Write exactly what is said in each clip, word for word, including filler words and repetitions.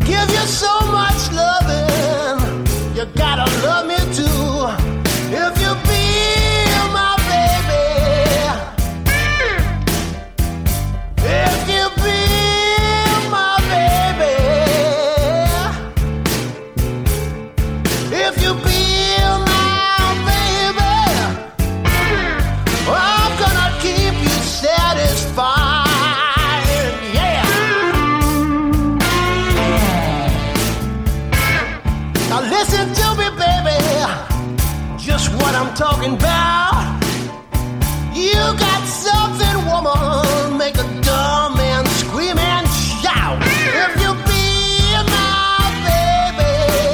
give you so much loving. You gotta love me too. If you be my baby, if you be my baby, if you be my baby, I'm gonna keep you satisfied. Yeah. Now listen to me, baby. Just what I'm talking about. You got something, woman, make a dumb man scream and shout. If you be my baby,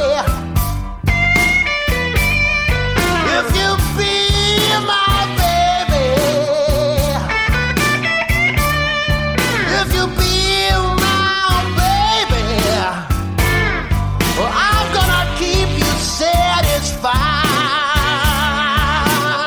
if you be my baby, if you be my baby, well, I'm gonna keep you satisfied.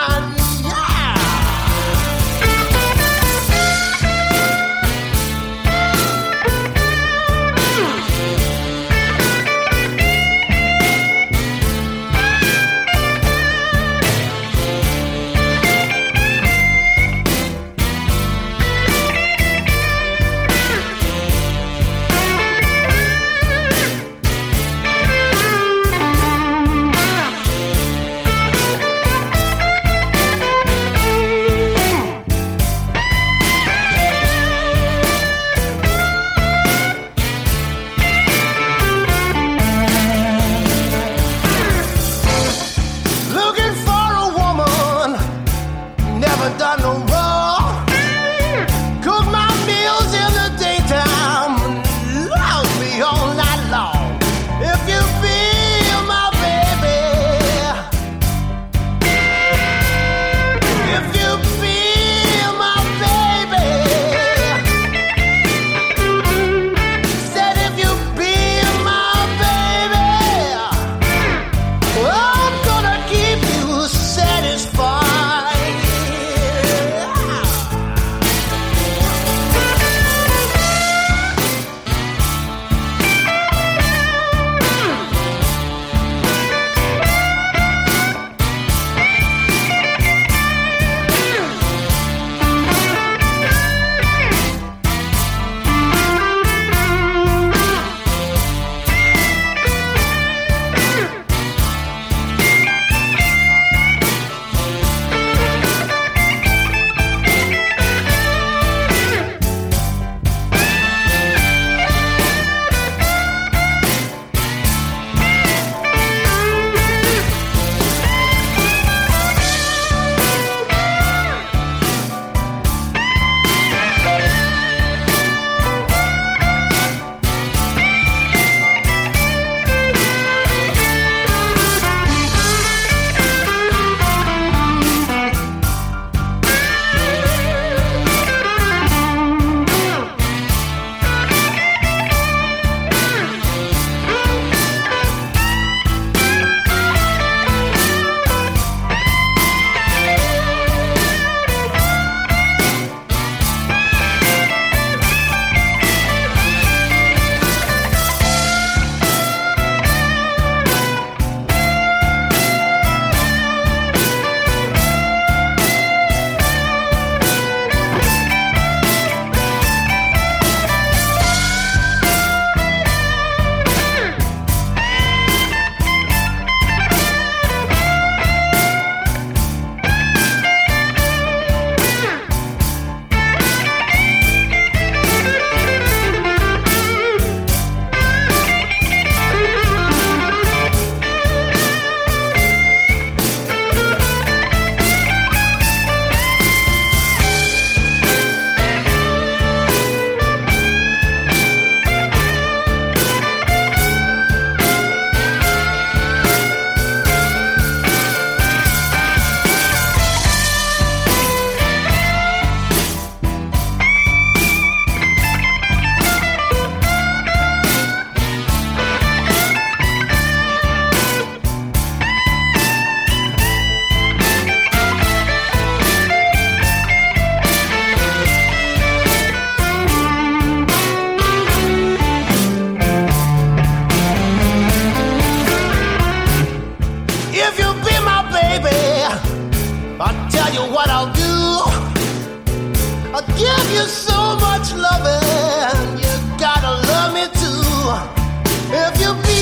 give you so much loving, you gotta love me too. If you be